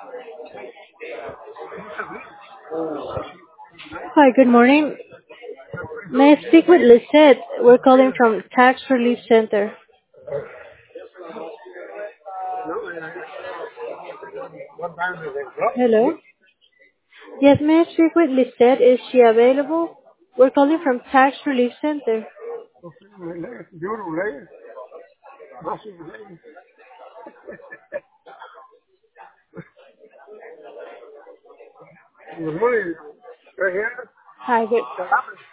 Hi, good morning. May I speak with Lisette? We're calling from Tax Relief Center. Hello? Yes, may I speak with Lisette? Is she available? We're calling from Tax Relief Center. Hi, good.